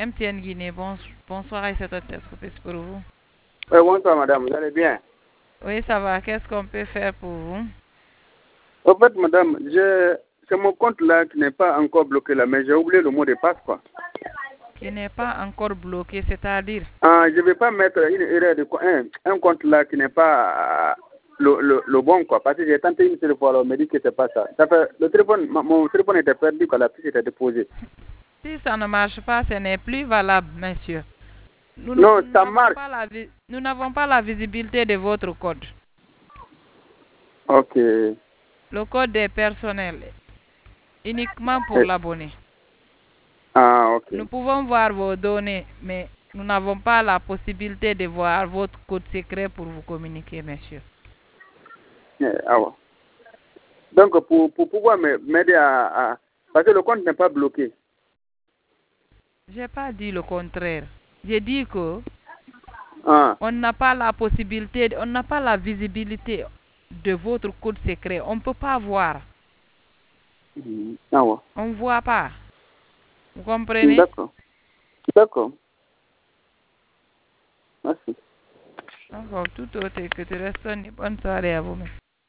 MTN Guinée, bonsoir et c'est hôtesse, que peut pour vous? Oui, bonsoir madame, vous allez bien? Oui, ça va. Qu'est-ce qu'on peut faire pour vous? En fait, madame, c'est mon compte là qui n'est pas encore bloqué là, mais j'ai oublié le mot de passe quoi. Qui n'est pas encore bloqué, c'est-à-dire? Je ne vais pas mettre une erreur de un compte là qui n'est pas le bon quoi, parce que j'ai tenté une seule fois, alors on me dit que c'est pas ça. Ça fait, le téléphone, mon téléphone était perdu quand la puce était déposée. Si ça ne marche pas, ce n'est plus valable, monsieur. Non, ça marche. Nous n'avons pas la visibilité de votre code. Ok. Le code est personnel, uniquement pour l'abonné. Ok. Nous pouvons voir vos données, mais nous n'avons pas la possibilité de voir votre code secret pour vous communiquer, monsieur. Ah ouais. Donc, pour pouvoir m'aider parce que le compte n'est pas bloqué. Je n'ai pas dit le contraire. J'ai dit que Ah. on n'a pas la possibilité, on n'a pas la visibilité de votre code secret. On ne peut pas voir. Ah ouais. On ne voit pas. Vous comprenez? D'accord. D'accord. Merci. Encore tout autre que tu restes. Bonne soirée à vous.